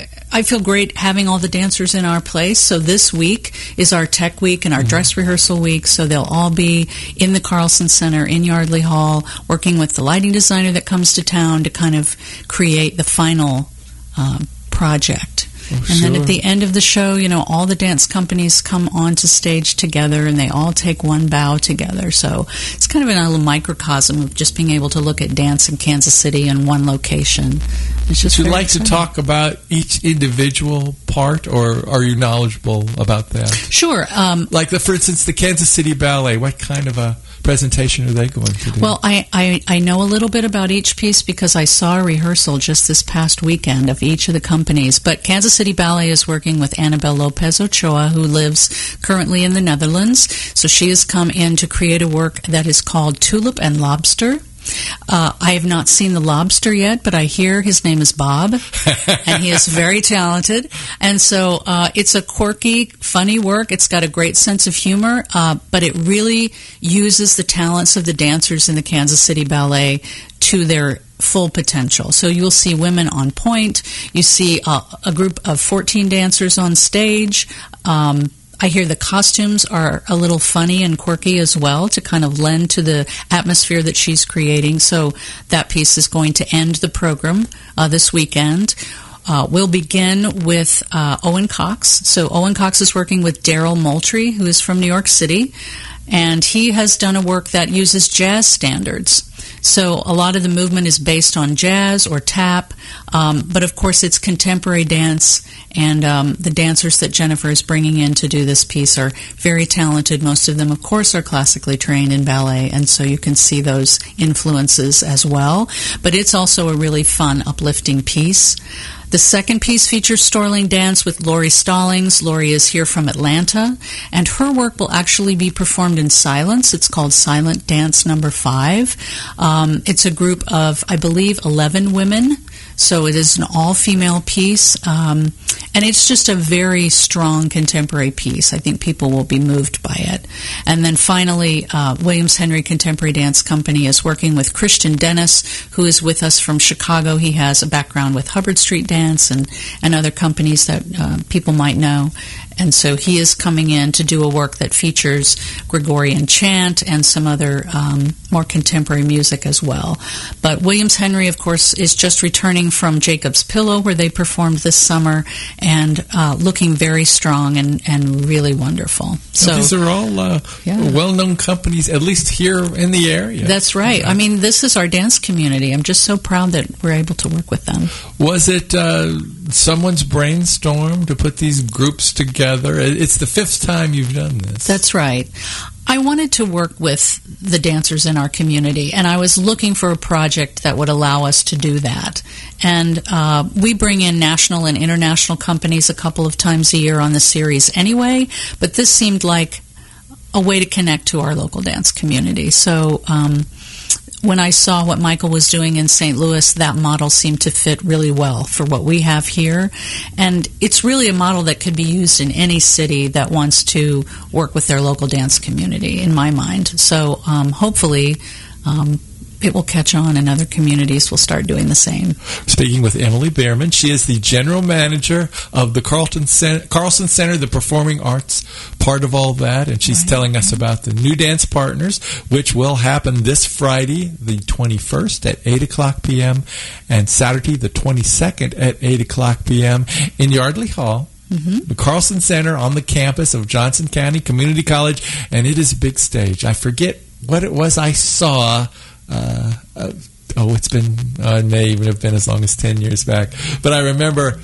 S5: I feel great having all the dancers in our place. So this week is our tech week and our mm-hmm. dress rehearsal week. So they'll all be in the Carlson Center in Yardley Hall working with the lighting designer that comes to town to kind of create the final um, project.
S1: Oh,
S5: and
S1: sure.
S5: then at the end of the show, you know, all the dance companies come onto stage together and they all take one bow together. So it's kind of a little microcosm of just being able to look at dance in Kansas City in one location. It's just
S1: Would you
S5: very
S1: like
S5: exciting.
S1: to talk about each individual part, or are you knowledgeable about that?
S5: Sure. Um,
S1: Like, the, for instance, the Kansas City Ballet, what kind of a presentation are they going to do?
S5: Well, I, I, I know a little bit about each piece because I saw a rehearsal just this past weekend of each of the companies. But Kansas City Ballet is working with Annabelle Lopez Ochoa, who lives currently in the Netherlands. So she has come in to create a work that is called Tulip and Lobster. Uh, I have not seen the lobster yet, but I hear his name is Bob, and he is very talented. And so uh, it's a quirky, funny work. It's got a great sense of humor, uh, but it really uses the talents of the dancers in the Kansas City Ballet to their full potential. So you'll see women on point. You see uh, a group of fourteen dancers on stage. Um, I hear the costumes are a little funny and quirky as well to kind of lend to the atmosphere that she's creating. So that piece is going to end the program uh, this weekend. Uh, we'll begin with uh, Owen Cox. So Owen Cox is working with Daryl Moultrie, who is from New York City, and he has done a work that uses jazz standards. So a lot of the movement is based on jazz or tap, um, but of course it's contemporary dance, and um, the dancers that Jennifer is bringing in to do this piece are very talented. Most of them, of course, are classically trained in ballet, and so you can see those influences as well. But it's also a really fun, uplifting piece. The second piece features Storling Dance with Lori Stallings. Lori is here from Atlanta, and her work will actually be performed in silence. It's called Silent Dance Number Five. Um, it's a group of, I believe, eleven women. So it is an all-female piece, um, and it's just a very strong contemporary piece. I think people will be moved by it. And then finally, uh, Williams Henry Contemporary Dance Company is working with Christian Dennis, who is with us from Chicago. He has a background with Hubbard Street Dance and, and other companies that uh, people might know. And so he is coming in to do a work that features Gregorian chant and some other um, more contemporary music as well. But Williams Henry, of course, is just returning from Jacob's Pillow, where they performed this summer, and uh, looking very strong and, and really wonderful. So
S1: these are all uh,
S5: yeah.
S1: well-known companies, at least here in the area.
S5: That's right. I mean, this is our dance community. I'm just so proud that we're able to work with them.
S1: Was it uh, someone's brainstorm to put these groups together? It's the fifth time you've done this.
S5: That's right. I wanted to work with the dancers in our community, and I was looking for a project that would allow us to do that. And uh, we bring in national and international companies a couple of times a year on the series anyway, but this seemed like a way to connect to our local dance community. So um, when I saw what Michael was doing in Saint Louis, that model seemed to fit really well for what we have here. And it's really a model that could be used in any city that wants to work with their local dance community, in my mind. So um, hopefully um, it will catch on and other communities will start doing the same.
S1: Speaking with Emily Behrman, she is the general manager of the Carlton Center, Carlson Center, the performing arts part of all that, and she's right. telling us about the New Dance Partners, which will happen this Friday, the twenty-first at eight o'clock p.m., and Saturday, the twenty-second at eight o'clock p.m. in Yardley Hall. Mm-hmm. The Carlson Center on the campus of Johnson County Community College, and it is a big stage. I forget what it was I saw. Uh, uh, oh, it's been, uh, it may even have been as long as ten years back. But I remember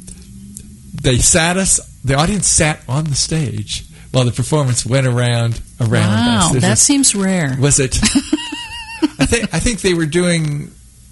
S1: they sat us, the audience sat on the stage while the performance went around around
S5: wow,
S1: us. Wow,
S5: that
S1: was,
S5: seems rare.
S1: Was it? I think I think they were doing,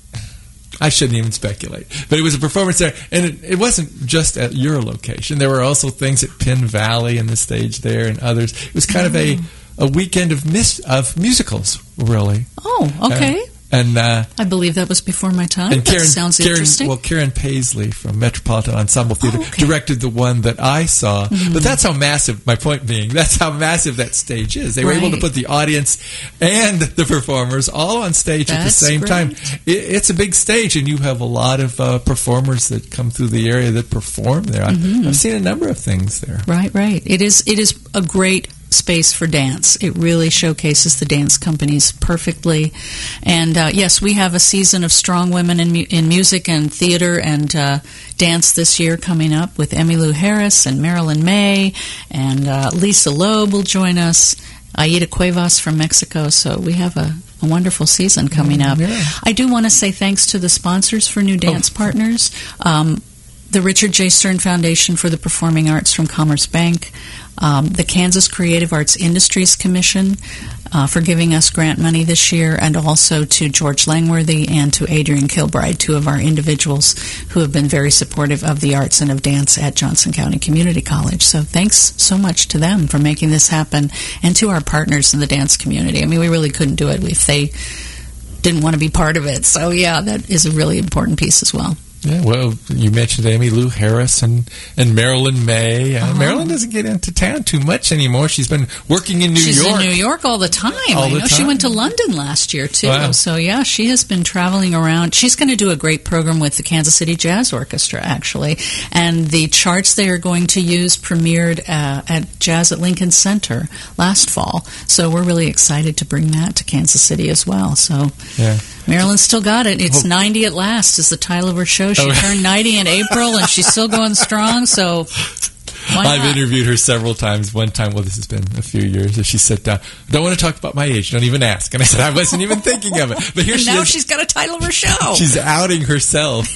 S1: I shouldn't even speculate, but it was a performance there, and it, it wasn't just at your location. There were also things at Penn Valley and the stage there and others. It was kind of a a weekend of mis- of musicals, really.
S5: Oh, okay.
S1: Uh, and uh,
S5: I believe that was before my time.
S1: And Karen,
S5: that sounds
S1: Karen,
S5: interesting.
S1: Well, Karen Paisley from Metropolitan Ensemble Theater
S5: oh, okay.
S1: directed the one that I saw. Mm-hmm. But that's how massive, my point being, that's how massive that stage is. They were
S5: right.
S1: able to put the audience and the performers all on stage
S5: that's
S1: at the same
S5: great.
S1: time. It, it's a big stage, and you have a lot of uh, performers that come through the area that perform there. Mm-hmm. I've, I've seen a number of things there.
S5: Right, right. It is. It is a great space for dance. It really showcases the dance companies perfectly. And uh, yes, we have a season of strong women in, mu- in music and theater and uh, dance this year coming up with Emmylou Harris and Marilyn May, and uh, Lisa Loeb will join us, Aida Cuevas from Mexico. So we have a, a wonderful season coming up.
S1: Yeah.
S5: I do want to say thanks to the sponsors for New Dance oh. Partners. Um, the Richard J. Stern Foundation for the Performing Arts from Commerce Bank, um, the Kansas Creative Arts Industries Commission uh, for giving us grant money this year, and also to George Langworthy and to Adrian Kilbride, two of our individuals who have been very supportive of the arts and of dance at Johnson County Community College. So thanks so much to them for making this happen, and to our partners in the dance community. I mean, we really couldn't do it if they didn't want to be part of it. So yeah, that is a really important piece as well.
S1: Yeah, well, you mentioned Emmylou Harris and, and Marilyn May. Uh, uh-huh. Marilyn doesn't get into town too much anymore. She's been working in New
S5: She's
S1: York.
S5: She's in New York all the time.
S1: All
S5: I
S1: the
S5: know
S1: time.
S5: She went to London last year, too.
S1: Wow.
S5: So, yeah, she has been traveling around. She's going to do a great program with the Kansas City Jazz Orchestra, actually. And the charts they are going to use premiered uh, at Jazz at Lincoln Center last fall. So we're really excited to bring that to Kansas City as well. So
S1: yeah.
S5: Marilyn's still got it. It's
S1: well,
S5: ninety at last is the title of her show. She
S1: oh.
S5: turned ninety in April, and she's still going strong, so why
S1: I've
S5: not?
S1: interviewed her several times. One time, well, this has been a few years, and she said, down, don't want to talk about my age. Don't even ask. And I said, I wasn't even thinking of it. But here
S5: and
S1: she
S5: now
S1: is.
S5: She's got a title of her show.
S1: She's outing herself.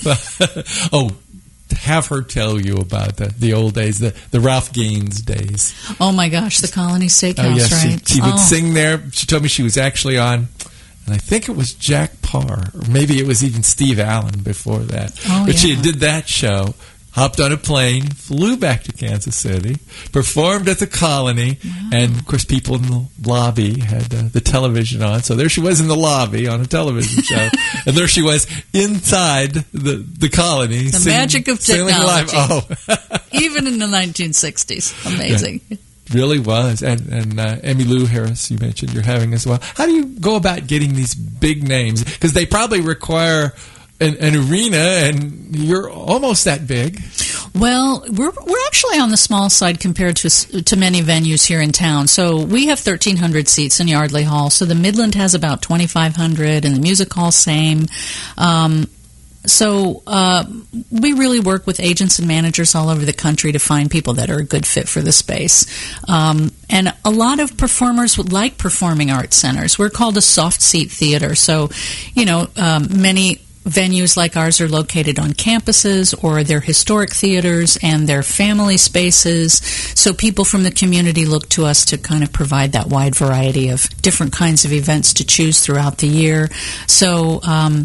S1: Oh, have her tell you about the, the old days, the, the Ralph Gaines days.
S5: Oh, my gosh, the Colony Steakhouse,
S1: oh, yeah,
S5: right?
S1: She, she would
S5: oh.
S1: sing there. She told me she was actually on and I think it was Jack Parr, or maybe it was even Steve Allen before that.
S5: Oh,
S1: but
S5: yeah.
S1: she did that show, hopped on a plane, flew back to Kansas City, performed at the Colony, wow. and, of course, people in the lobby had uh, the television on. So there she was in the lobby on a television show, and there she was inside the, the Colony.
S5: The
S1: sing,
S5: magic of
S1: sailing
S5: technology.
S1: live. Oh.
S5: Even in the nineteen sixties. Amazing.
S1: Yeah. Really was. And, and uh, Emmylou Harris, you mentioned you're having as well. How do you go about getting these big names? Because they probably require an, an arena, and you're almost that big.
S5: Well, we're we're actually on the small side compared to to many venues here in town. So we have thirteen hundred seats in Yardley Hall. So the Midland has about twenty-five hundred, and the Music Hall same. Um, So uh, we really work with agents and managers all over the country to find people that are a good fit for the space. Um, and a lot of performers would like performing arts centers. We're called a soft seat theater. So, you know, um, many venues like ours are located on campuses, or they're historic theaters and they're family spaces. So people from the community look to us to kind of provide that wide variety of different kinds of events to choose throughout the year. So, um,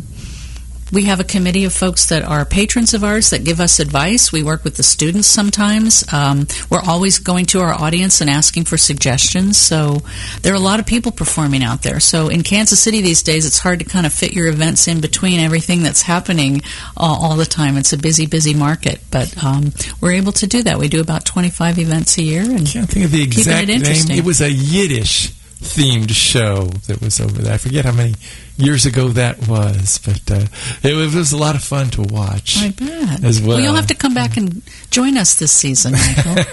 S5: we have a committee of folks that are patrons of ours that give us advice. We work with the students sometimes. Um, we're always going to our audience and asking for suggestions. So there are a lot of people performing out there. So in Kansas City these days, it's hard to kind of fit your events in between everything that's happening uh, all the time. It's a busy, busy market. But um, we're able to do that. We do about twenty-five events a year. And
S1: I can't think of the exact
S5: it
S1: name. It was a Yiddish themed show that was over there. I forget how many years ago that was, but uh, it, was, it was a lot of fun to watch.
S5: I bet.
S1: As well.
S5: Well, you'll have to come back and join us this season, Michael.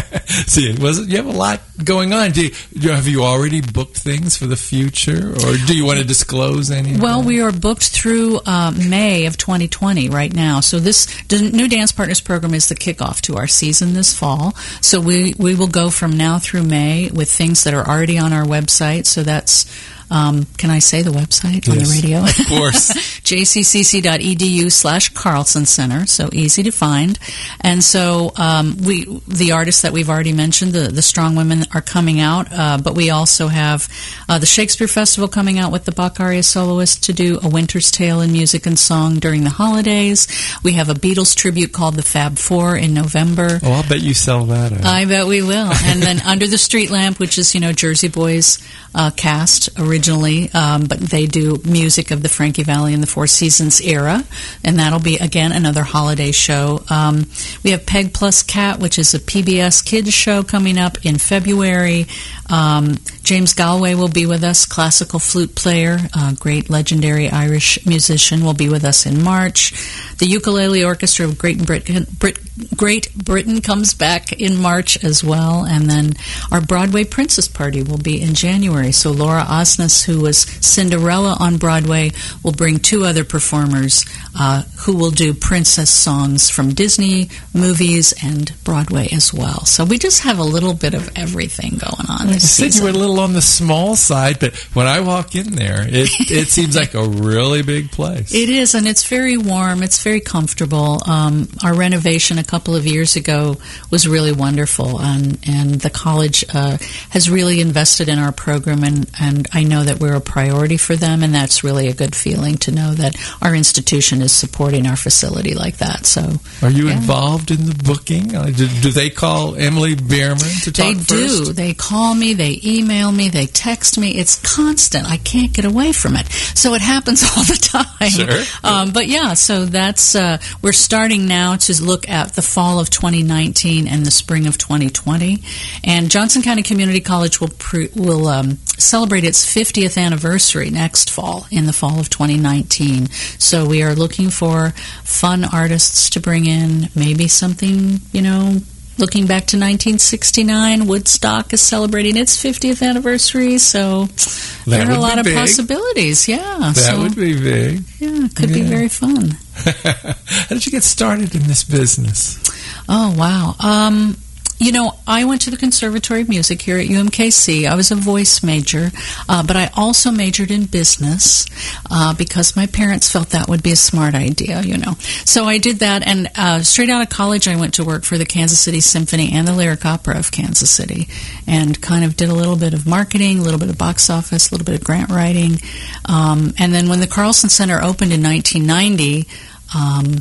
S1: See, it wasn't. You have a lot going on. Do you, have you already booked things for the future, or do you want to disclose anything?
S5: Well, we are booked through uh, May of twenty twenty right now. So this the New Dance Partners program is the kickoff to our season this fall. So we, we will go from now through May with things that are already on our website. So that's Um, can I say the website
S1: yes,
S5: on the radio?
S1: Of course.
S5: j c c c dot e d u slash Carlson Center, so easy to find. And so um, we, the artists that we've already mentioned, the, the Strong Women, are coming out, uh, but we also have uh, the Shakespeare Festival coming out with the Bach aria soloist to do A Winter's Tale in music and song during the holidays. We have a Beatles tribute called the Fab Four in November.
S1: Oh, I'll bet you sell that out.
S5: I bet we will. And then Under the Street Lamp, which is, you know, Jersey Boys uh, cast originally. Originally, um, but they do music of the Frankie Valli and the Four Seasons era, and that'll be, again, another holiday show. Um, we have Peg Plus Cat, which is a P B S Kids show coming up in February. Um, James Galway will be with us, classical flute player, uh, great legendary Irish musician, will be with us in March. The Ukulele Orchestra of Great Britain, Brit, Great Britain comes back in March as well, and then our Broadway Princess Party will be in January. So Laura Osnes, who was Cinderella on Broadway, will bring two other performers uh, who will do princess songs from Disney movies and Broadway as well. So we just have a little bit of everything going on this
S1: you said
S5: season.
S1: You were a little on the small side, but when I walk in there, it it seems like a really big place.
S5: It is, and it's very warm. It's very comfortable. Um, our renovation a couple of years ago was really wonderful, and, and the college uh, has really invested in our program, and, and I know that we're a priority for them, and that's really a good feeling to know that our institution is supporting our facility like that. So,
S1: are you
S5: yeah.
S1: involved in the booking? Uh, do, do they call Emily Bierman to talk
S5: They
S1: first?
S5: do. They call me, they email me, they text me. It's constant. I can't get away from it. So it happens all the time.
S1: Sure.
S5: Um, but yeah, so that's uh, we're starting now to look at the fall of twenty nineteen and the spring of twenty twenty. And Johnson County Community College will pre- will um, celebrate its fiftieth anniversary next fall, in the fall of twenty nineteen. So we are looking for fun artists to bring in, maybe something, you know, looking back to nineteen sixty-nine, Woodstock is celebrating its fiftieth anniversary, so
S1: that
S5: there are a lot of
S1: big.
S5: possibilities. Yeah,
S1: that
S5: so,
S1: would be big.
S5: Yeah, it could
S1: yeah.
S5: be very fun.
S1: How did you get started in this business?
S5: Oh, wow. Um, You know, I went to the Conservatory of Music here at U M K C. I was a voice major, uh, but I also majored in business uh, because my parents felt that would be a smart idea, you know. So I did that, and uh, straight out of college I went to work for the Kansas City Symphony and the Lyric Opera of Kansas City, and kind of did a little bit of marketing, a little bit of box office, a little bit of grant writing. Um, and then when the Carlson Center opened in nineteen ninety, um,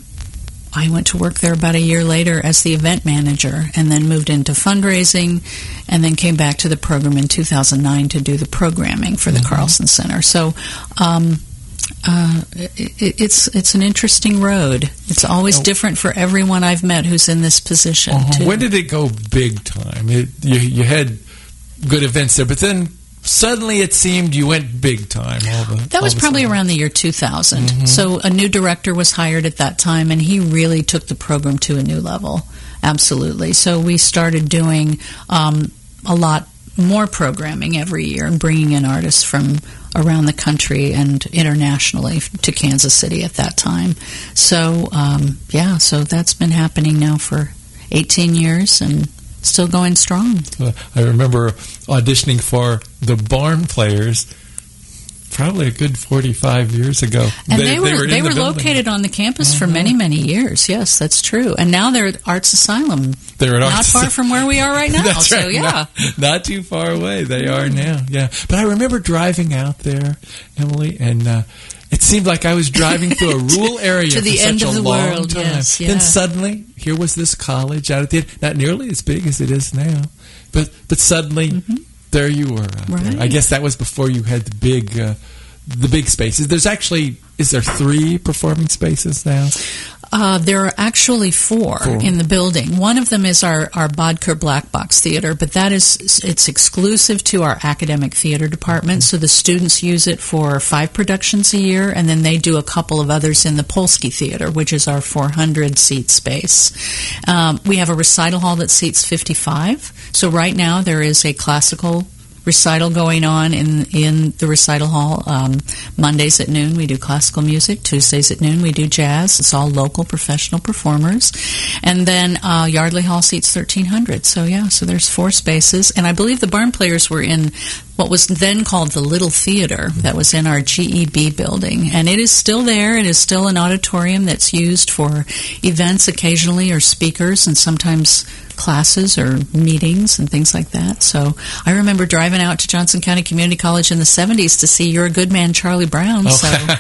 S5: I went to work there about a year later as the event manager, and then moved into fundraising, and then came back to the program in two thousand nine to do the programming for the mm-hmm. Carlson Center. So um, uh, it, it's it's an interesting road. It's always oh. different for everyone I've met who's in this position,
S1: uh-huh.
S5: too.
S1: When did it go big time? It, you, you had good events there, but then suddenly it seemed you went big time. All the,
S5: that was
S1: all
S5: probably
S1: sudden.
S5: around the year two thousand.
S1: Mm-hmm.
S5: So a new director was hired at that time, and he really took the program to a new level. Absolutely. So we started doing um, a lot more programming every year and bringing in artists from around the country and internationally to Kansas City at that time. So, um, yeah, so that's been happening now for eighteen years and still going strong.
S1: I remember auditioning for the Barn Players probably a good forty-five years ago.
S5: And they, they were
S1: they were,
S5: they were
S1: the
S5: located on the campus
S1: uh-huh.
S5: for many, many years. Yes, that's true. And now they're at Arts Asylum.
S1: They're at
S5: not
S1: Arts
S5: far from where we are right now.
S1: That's
S5: so
S1: right.
S5: yeah.
S1: Not, not too far away. They mm-hmm. are now. Yeah. But I remember driving out there, Emily, and uh, it seemed like I was driving through a rural area
S5: to the
S1: for
S5: end
S1: such
S5: of
S1: a
S5: the
S1: long
S5: world.
S1: time.
S5: Yes, yeah.
S1: Then suddenly, here was this college out at the end, not nearly as big as it is now, but but suddenly mm-hmm. there you were out
S5: right.
S1: there. I guess that was before you had the big uh, the big spaces. There's actually, is there three performing spaces now?
S5: Uh, there are actually four, four in the building. One of them is our, our Bodker Black Box Theater, but that is, it's exclusive to our academic theater department, so the students use it for five productions a year, and then they do a couple of others in the Polsky Theater, which is our four hundred seat space. Um, we have a recital hall that seats fifty-five, so right now there is a classical recital going on in in the recital hall. Um, Mondays at noon we do classical music. Tuesdays at noon we do jazz. It's all local professional performers. And then uh, Yardley Hall seats thirteen hundred. So yeah, so there's four spaces. And I believe the Barn Players were in what was then called the Little Theater that was in our G E B building. And it is still there. It is still an auditorium that's used for events occasionally, or speakers, and sometimes classes or meetings and things like that. So I remember driving out to Johnson County Community College in the seventies to see You're a Good Man, Charlie Brown.
S1: Oh.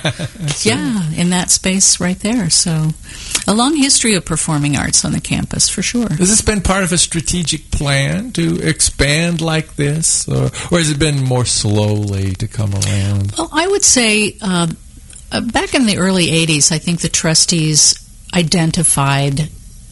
S5: So yeah, in that space right there. So a long history of performing arts on the campus, for sure.
S1: Has this been part of a strategic plan to expand like this, or, or has it been more slowly to come around?
S5: Well, I would say uh, uh, back in the early eighties, I think the trustees identified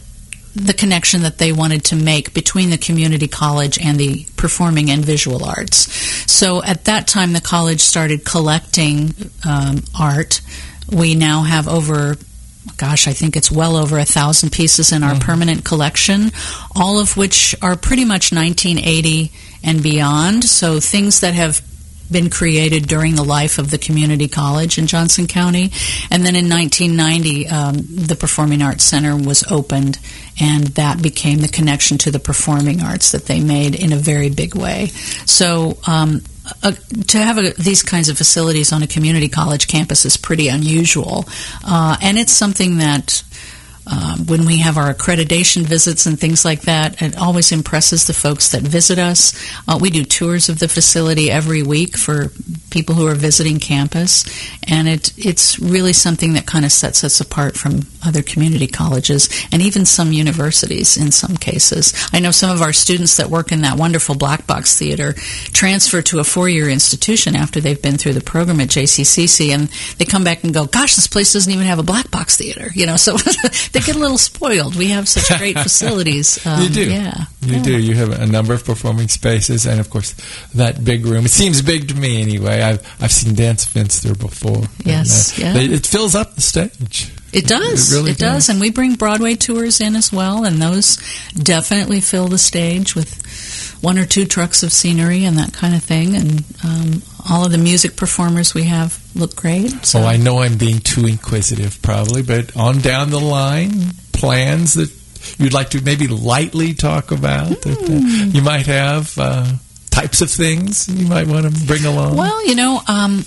S5: the connection that they wanted to make between the community college and the performing and visual arts. So at that time, the college started collecting um, art. We now have over, gosh, I think it's well over a thousand pieces in our mm-hmm. permanent collection, all of which are pretty much nineteen eighty and beyond. So things that have been created during the life of the community college in Johnson County. And then in nineteen ninety, um, the Performing Arts Center was opened, and that became the connection to the performing arts that they made in a very big way. So um, uh, to have a, these kinds of facilities on a community college campus is pretty unusual. Uh, and it's something that Um, when we have our accreditation visits and things like that, it always impresses the folks that visit us. Uh, we do tours of the facility every week for people who are visiting campus, and it, it's really something that kind of sets us apart from other community colleges and even some universities in some cases. I know some of our students that work in that wonderful Black Box Theater transfer to a four-year institution after they've been through the program at J C C C, and they come back and go, gosh, this place doesn't even have a Black Box Theater, you know, so they get a little spoiled. We have such great facilities. Um,
S1: you do.
S5: Yeah.
S1: You
S5: yeah.
S1: do. You have a number of performing spaces, and of course, that big room. It seems big to me anyway. I've I've seen dance events there before.
S5: Yes.
S1: And, uh,
S5: yeah.
S1: they, it fills up the stage.
S5: It does.
S1: It really
S5: it does.
S1: does.
S5: And we bring Broadway tours in as well, and those definitely fill the stage with one or two trucks of scenery and that kind of thing. And um, all of the music performers we have look great. So.
S1: Oh, I know I'm being too inquisitive probably, but on down the line, plans that you'd like to maybe lightly talk about that uh, you might have uh, types of things you might want to bring along?
S5: Well, you know, um,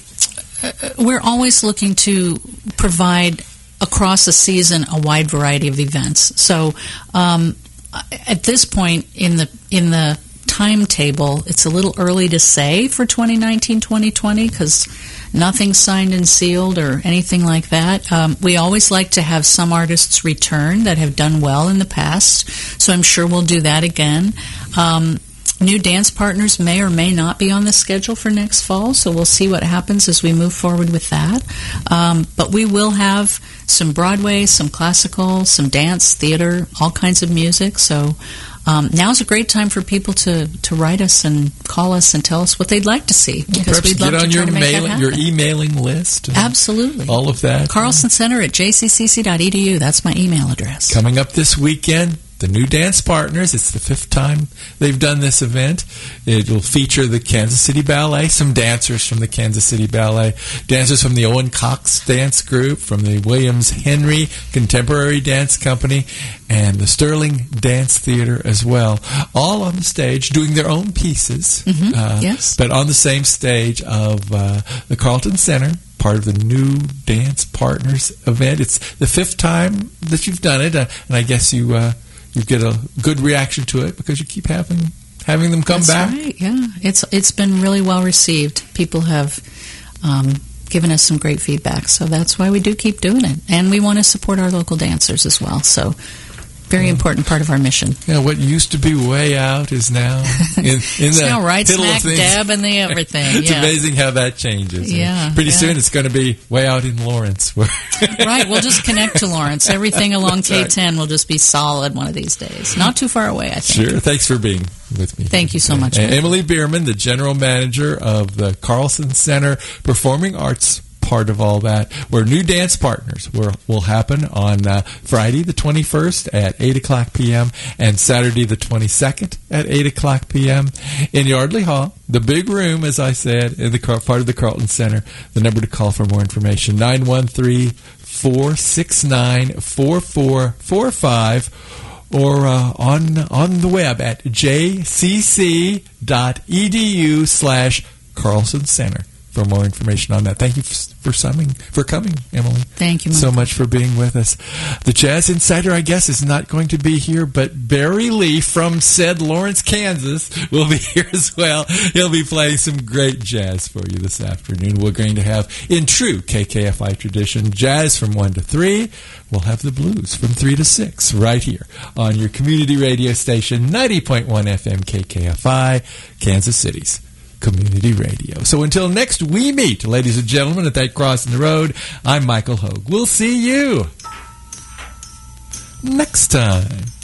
S5: we're always looking to provide across the season a wide variety of events. So um, at this point in the in the timetable, it's a little early to say for twenty nineteen twenty twenty because nothing's signed and sealed or anything like that. Um, we always like to have some artists return that have done well in the past, so I'm sure we'll do that again. Um, new dance partners may or may not be on the schedule for next fall, so we'll see what happens as we move forward with that. Um, but we will have some Broadway, some classical, some dance, theater, all kinds of music, so Um, now's a great time for people to, to write us and call us and tell us what they'd like to see. Because
S1: Perhaps
S5: we'd love
S1: get on
S5: to try
S1: your
S5: to make
S1: mail,
S5: that
S1: your
S5: happen.
S1: emailing list. and
S5: Absolutely.
S1: All of that.
S5: Carlson Center at j c c c dot e d u. That's my email address.
S1: Coming up this weekend, the New Dance Partners. It's the fifth time they've done this event. It will feature the Kansas City Ballet, some dancers from the Kansas City Ballet, dancers from the Owen Cox Dance Group, from the Williams Henry Contemporary Dance Company, and the Sterling Dance Theater as well. All on the stage doing their own pieces,
S5: Mm-hmm.
S1: uh,
S5: yes.
S1: but on the same stage of uh, the Carlton Center, part of the New Dance Partners event. It's the fifth time that you've done it, uh, and I guess you uh, you get a good reaction to it because you keep having having them come
S5: That's
S1: back.
S5: right, yeah. It's it's been really well received. People have um, given us some great feedback, so that's why we do keep doing it. And we want to support our local dancers as well, so very important part of our mission.
S1: Yeah, what used to be way out is now in, in
S5: It's
S1: the
S5: now right
S1: middle of
S5: smack
S1: things.
S5: dab in the everything.
S1: It's
S5: yeah.
S1: amazing how that changes.
S5: Yeah,
S1: Pretty
S5: yeah.
S1: soon it's going to be way out in Lawrence. where-
S5: Right, we'll just connect to Lawrence. Everything along
S1: That's
S5: K
S1: right.
S5: ten will just be solid one of these days. Not too far away, I think.
S1: Sure. Thanks for being with me.
S5: Thank you so much,
S1: And
S5: Mike.
S1: Emily Bierman, the general manager of the Carlson Center Performing Arts part of all that, where New Dance Partners will, will happen on uh, Friday the twenty-first at eight o'clock p.m. and Saturday the twenty-second at eight o'clock p.m. in Yardley Hall, the big room, as I said, in the car, part of the Carlton Center. The number to call for more information, nine one three, four six nine, four four four five, or uh, on on the web at j c c dot e d u slash Carlson Center for more information on that. Thank you for coming, for coming, Emily.
S5: Thank you, Mike.
S1: so much for being with us. The Jazz Insider, I guess, is not going to be here, but Barry Lee from said Lawrence, Kansas, will be here as well. He'll be playing some great jazz for you this afternoon. We're going to have, in true K K F I tradition, jazz from one to three. We'll have the blues from three to six right here on your community radio station, ninety point one F M K K F I, Kansas City's Community Radio. So until next we meet, ladies and gentlemen, at that crossing the road, I'm Michael Hogue. We'll see you next time.